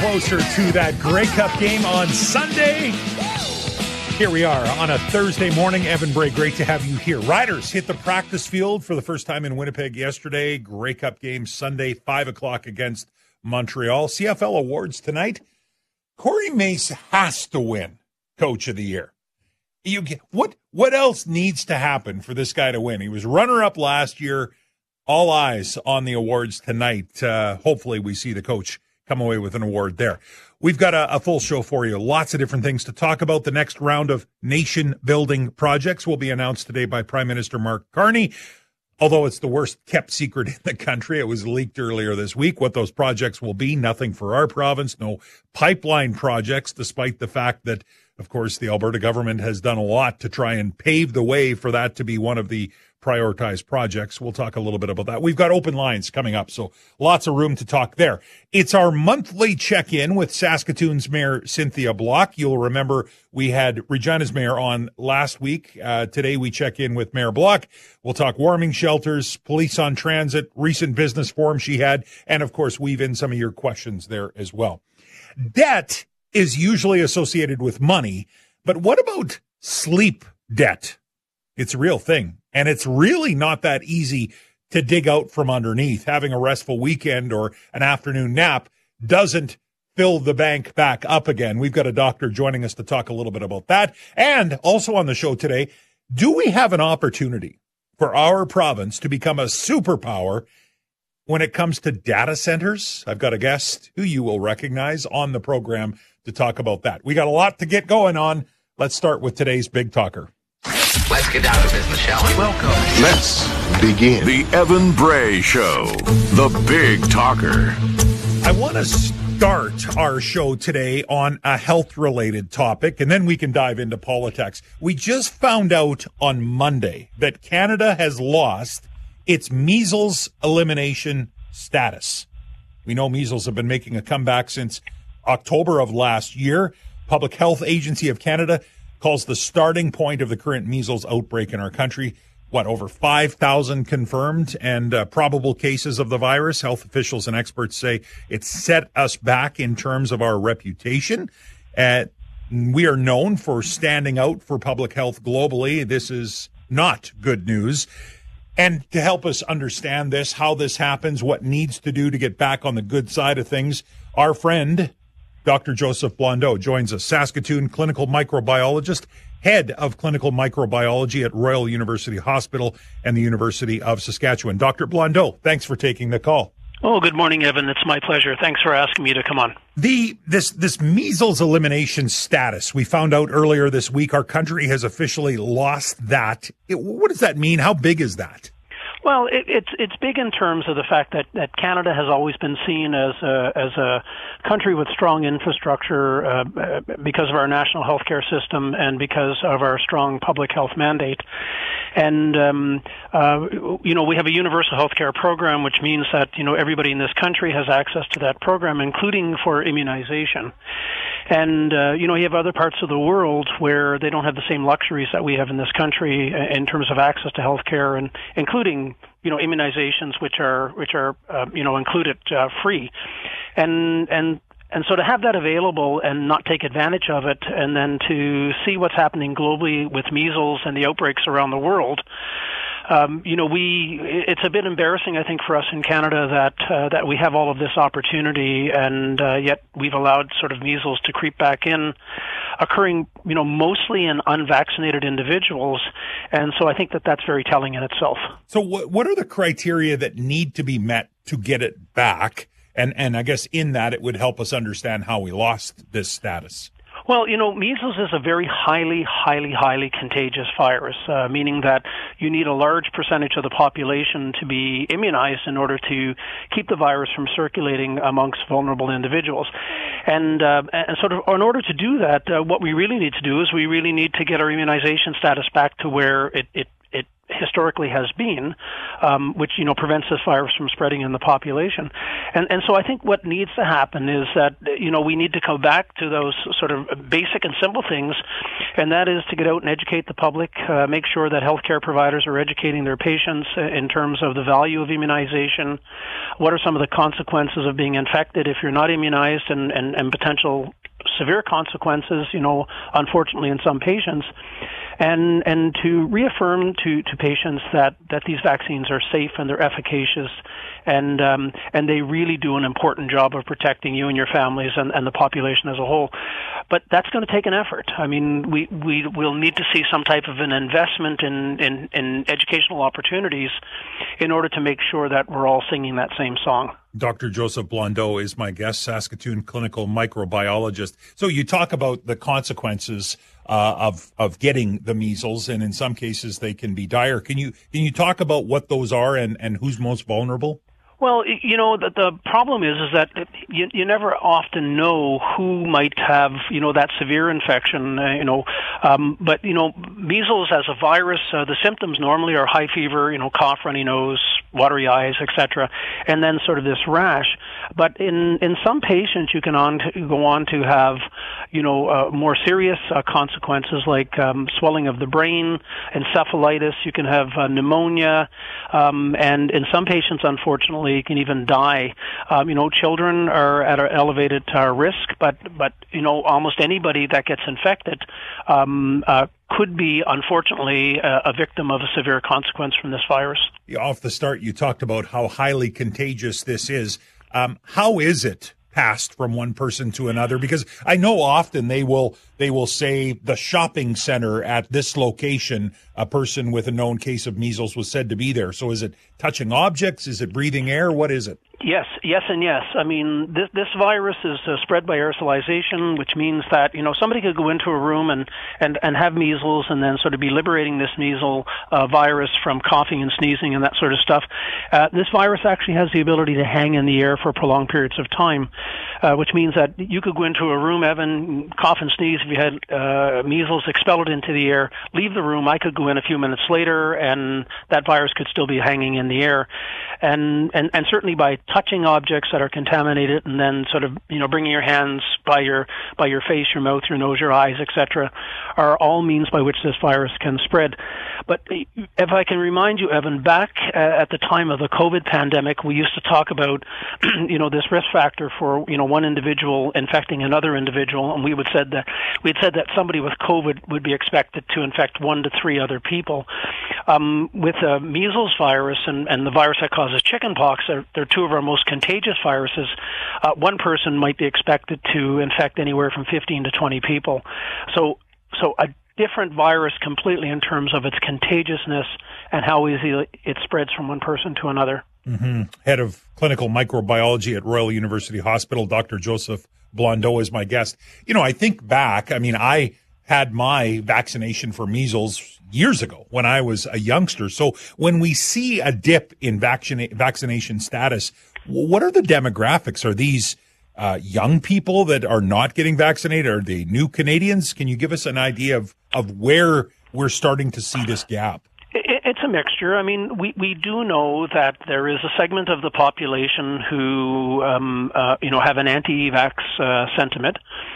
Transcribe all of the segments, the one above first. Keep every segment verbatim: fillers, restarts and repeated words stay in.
closer to that Grey Cup game on Sunday. Here we are on a Thursday morning. Evan Bray, great to have you here. Riders hit the practice field for the first time in Winnipeg yesterday. Grey Cup game Sunday, five o'clock against Montreal. C F L awards tonight. Corey Mace has to win Coach of the Year. You get, what, what else needs to happen for this guy to win? He was runner-up last year. All eyes on the awards tonight. Uh, hopefully we see the coach come away with an award there. We've got a, a full show for you. Lots of different things to talk about. The next round of nation-building projects will be announced today by Prime Minister Mark Carney. Although it's the worst kept secret in the country, it was leaked earlier this week. What those projects will be, nothing for our province, no pipeline projects, despite the fact that, of course, the Alberta government has done a lot to try and pave the way for that to be one of the prioritized projects. We'll talk a little bit about that. We've got open lines coming up, so lots of room to talk there. It's our monthly check-in with Saskatoon's Mayor Cynthia Block. You'll remember we had Regina's mayor on last week. Uh, today we check in with Mayor Block. We'll talk warming shelters, police on transit, recent business forum she had, and of course weave in some of your questions there as well. Debt is usually associated with money, but what about sleep debt? It's a real thing. And it's really not that easy to dig out from underneath. Having a restful weekend or an afternoon nap doesn't fill the bank back up again. We've got a doctor joining us to talk a little bit about that. And also on the show today, do we have an opportunity for our province to become a superpower when it comes to data centers? I've got a guest who you will recognize on the program to talk about that. We got a lot to get going on. Let's start with today's Big Talker. Let's get down to business, shall we? Welcome. Let's begin. The Evan Bray Show, the Big Talker. I want to start our show today on a health-related topic, and then we can dive into politics. We just found out on Monday that Canada has lost its measles elimination status. We know measles have been making a comeback since October of last year. Public Health Agency of Canada calls the starting point of the current measles outbreak in our country, what, over five thousand confirmed and uh, probable cases of the virus. Health officials and experts say it set us back in terms of our reputation. Uh, we are known for standing out for public health globally. This is not good news. And to help us understand this, how this happens, what needs to do to get back on the good side of things, our friend Doctor Joseph Blondeau joins us, Saskatoon clinical microbiologist, head of clinical microbiology at Royal University Hospital and the University of Saskatchewan. Doctor Blondeau, thanks for taking the call. Oh, good morning, Evan. It's my pleasure. Thanks for asking me to come on. The this this measles elimination status, we found out earlier this week, our country has officially lost that. It, what does that mean? How big is that? Well, it, it's it's big in terms of the fact that, that Canada has always been seen as a, as a country with strong infrastructure uh, because of our national healthcare system and because of our strong public health mandate. And, um, uh, you know, we have a universal healthcare program, which means that, you know, everybody in this country has access to that program, including for immunization. And, uh, you know, you have other parts of the world where they don't have the same luxuries that we have in this country in terms of access to health care, and including, you know, immunizations, which are, which are, uh, you know, included uh, free. And, and, and so to have that available and not take advantage of it, and then to see what's happening globally with measles and the outbreaks around the world, Um, you know, we, it's a bit embarrassing, I think, for us in Canada that, uh, that we have all of this opportunity, and, uh, yet we've allowed sort of measles to creep back in, occurring, you know, mostly in unvaccinated individuals. And so I think that that's very telling in itself. So what, what are the criteria that need to be met to get it back? And, and I guess in that it would help us understand how we lost this status. Well, you know, measles is a very highly, highly, highly contagious virus, uh, meaning that you need a large percentage of the population to be immunized in order to keep the virus from circulating amongst vulnerable individuals. And, uh, and sort of in order to do that, uh, what we really need to do is we really need to get our immunization status back to where it, it, it historically has been, um, which, you know, prevents this virus from spreading in the population. And, and so I think what needs to happen is that, you know, we need to come back to those sort of basic and simple things, and that is to get out and educate the public, uh, make sure that healthcare providers are educating their patients in terms of the value of immunization, what are some of the consequences of being infected if you're not immunized, and, and, and potential severe consequences, you know, unfortunately in some patients, and and to reaffirm to, to patients that, that these vaccines are safe and they're efficacious, and um, and they really do an important job of protecting you and your families and, and the population as a whole. But that's going to take an effort. I mean, we, we will need to see some type of an investment in, in, in educational opportunities in order to make sure that we're all singing that same song. Doctor Joseph Blondeau is my guest, Saskatoon clinical microbiologist. So you talk about the consequences uh, of of getting the measles, and in some cases they can be dire. Can you can you talk about what those are and, and who's most vulnerable? Well, you know, the, the problem is is that you, you never often know who might have, you know, that severe infection, uh, you know. Um, but, you know, measles as a virus, uh, the symptoms normally are high fever, you know, cough, runny nose, watery eyes, et cetera, and then sort of this rash. But in, in some patients, you can on to, go on to have, you know, uh, more serious uh, consequences like um, swelling of the brain, encephalitis. You can have uh, pneumonia, um, and in some patients, unfortunately, you can even die. Um, you know, children are at an elevated uh, risk, but, but, you know, almost anybody that gets infected um, uh, could be, unfortunately, a, a victim of a severe consequence from this virus. Off the start, you talked about how highly contagious this is. Um, how is it passed from one person to another? Because I know often they will they will say the shopping center at this location, a person with a known case of measles was said to be there. So is it touching objects? Is it breathing air? What is it? Yes, yes, and yes. I mean, this this virus is uh, spread by aerosolization, which means that, you know, somebody could go into a room and, and, and have measles and then sort of be liberating this measles uh, virus from coughing and sneezing and that sort of stuff. Uh, this virus actually has the ability to hang in the air for prolonged periods of time, uh, which means that you could go into a room, Evan, cough and sneeze. If you had uh, measles, expel it into the air, leave the room. I could go in a few minutes later, and that virus could still be hanging in the air. And, and, and certainly by touching objects that are contaminated and then sort of, you know, bringing your hands by your by your face, your mouth, your nose, your eyes, et cetera, are all means by which this virus can spread. But if I can remind you, Evan, back at the time of the COVID pandemic, we used to talk about, you know, this risk factor for, you know, one individual infecting another individual, and we would said that we had said that somebody with COVID would be expected to infect one to three other people. Um, with the measles virus and, and the virus that causes chickenpox, they're, they're two of our most contagious viruses. Uh, one person might be expected to infect anywhere from fifteen to twenty people. So, so a different virus completely in terms of its contagiousness and how easily it spreads from one person to another. Mm-hmm. Head of clinical microbiology at Royal University Hospital, Doctor Joseph Blondeau is my guest. You know, I think back, I mean, I had my vaccination for measles years ago when I was a youngster. So when we see a dip in vaccina- vaccination status, what are the demographics? Are these uh, young people that are not getting vaccinated? Are they new Canadians? Can you give us an idea of, of where we're starting to see this gap? It's a mixture. I mean, we, we do know that there is a segment of the population who, um, uh, you know, have an anti-vax uh, sentiment.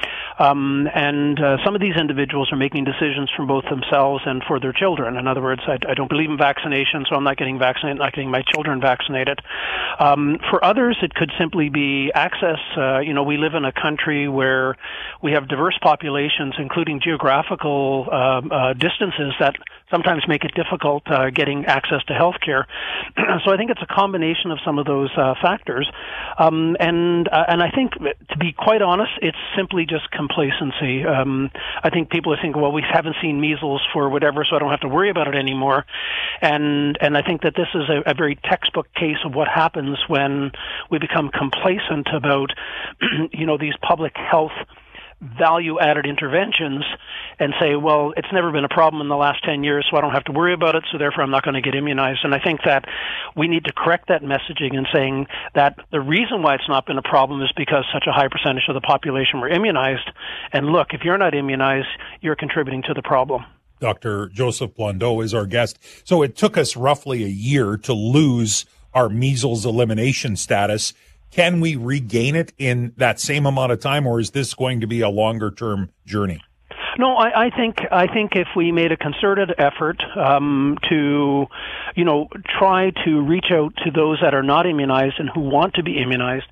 Um, and uh, some of these individuals are making decisions for both themselves and for their children. In other words, I, I don't believe in vaccination, so I'm not getting vaccinated, not getting my children vaccinated. Um, for others, it could simply be access. Uh, you know, we live in a country where we have diverse populations, including geographical uh, uh, distances that sometimes make it difficult uh, getting access to health care. So I think it's a combination of some of those uh, factors. Um, and uh, and I think, to be quite honest, it's simply just complacency. Um, I think people are thinking, well, we haven't seen measles for whatever, so I don't have to worry about it anymore. And and I think that this is a, a very textbook case of what happens when we become complacent about, you know, these public health value-added interventions and say, well, it's never been a problem in the last ten years, so I don't have to worry about it, so therefore I'm not going to get immunized. And I think that we need to correct that messaging and saying that the reason why it's not been a problem is because such a high percentage of the population were immunized. And look, if you're not immunized, you're contributing to the problem. Doctor Joseph Blondeau is our guest. So it took us roughly a year to lose our measles elimination status. Can we regain it in that same amount of time, or is this going to be a longer-term journey? No, I, I think I think if we made a concerted effort um, to, you know, try to reach out to those that are not immunized and who want to be immunized,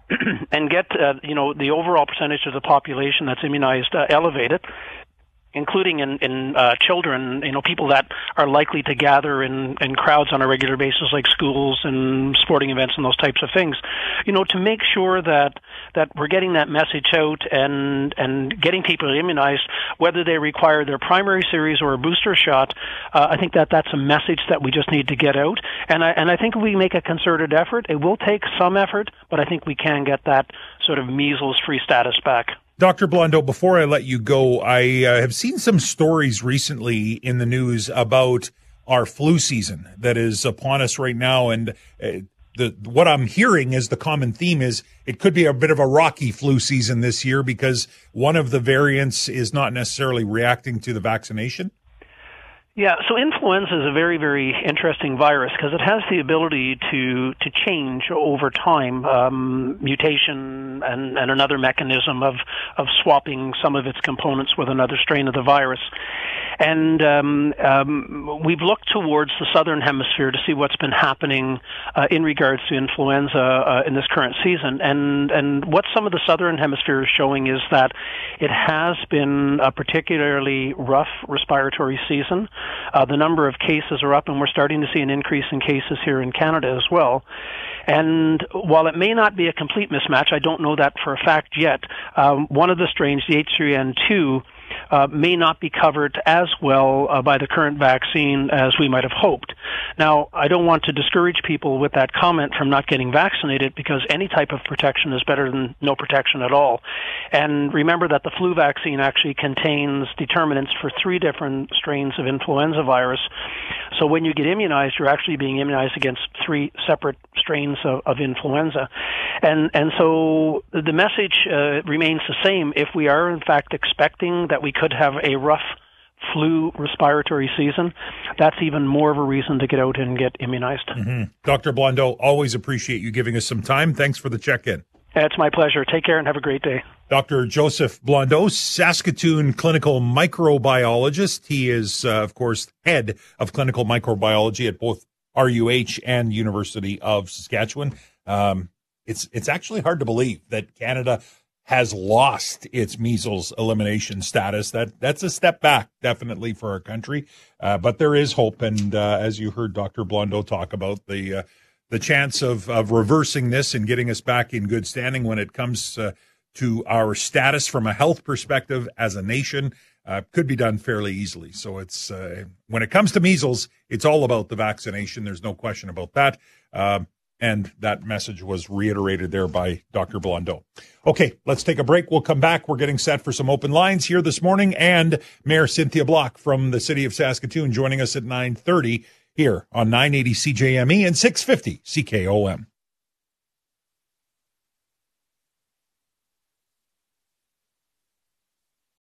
and get uh, you know the overall percentage of the population that's immunized uh, elevated, including in, in uh, children, you know, people that are likely to gather in, in crowds on a regular basis, like schools and sporting events and those types of things, you know, to make sure that that we're getting that message out and and getting people immunized, whether they require their primary series or a booster shot. Uh, I think that that's a message that we just need to get out. And I and I think if we make a concerted effort, it will take some effort, but I think we can get that sort of measles-free status back. Doctor Blondeau, before I let you go, I uh, have seen some stories recently in the news about our flu season that is upon us right now. And uh, the what I'm hearing is the common theme is it could be a bit of a rocky flu season this year because one of the variants is not necessarily reacting to the vaccination. Yeah, so influenza is a very, very interesting virus because it has the ability to to change over time, um, mutation and, and another mechanism of, of swapping some of its components with another strain of the virus. And um, um, we've looked towards the southern hemisphere to see what's been happening uh, in regards to influenza uh, in this current season. And and what some of the southern hemisphere is showing is that it has been a particularly rough respiratory season. Uh, the number of cases are up, and we're starting to see an increase in cases here in Canada as well. And while it may not be a complete mismatch, I don't know that for a fact yet, um, one of the strains, the H three N two, Uh, may not be covered as well uh, by the current vaccine as we might have hoped. Now, I don't want to discourage people with that comment from not getting vaccinated because any type of protection is better than no protection at all. And remember that the flu vaccine actually contains determinants for three different strains of influenza virus. So when you get immunized, you're actually being immunized against three separate strains of, of influenza. And and so the message uh, remains the same. If we are, in fact, expecting that we could have a rough flu respiratory season, that's even more of a reason to get out and get immunized. Mm-hmm. Doctor Blondeau, always appreciate you giving us some time. Thanks for the check-in. It's my pleasure. Take care and have a great day. Doctor Joseph Blondeau, Saskatoon clinical microbiologist. He is, uh, of course, head of clinical microbiology at both R U H and University of Saskatchewan. Um, it's it's actually hard to believe that Canada has lost its measles elimination status. That that's a step back, definitely, for our country. Uh, but there is hope, and uh, as you heard Doctor Blondeau talk about, the uh, the chance of, of reversing this and getting us back in good standing when it comes uh, to our status from a health perspective as a nation uh, could be done fairly easily. So it's uh, when it comes to measles, it's all about the vaccination. There's no question about that. Um, And that message was reiterated there by Doctor Blondeau. Okay, let's take a break. We'll come back. We're getting set for some open lines here this morning. And Mayor Cynthia Block from the city of Saskatoon joining us at nine thirty here on nine eighty C J M E and six fifty C K O M.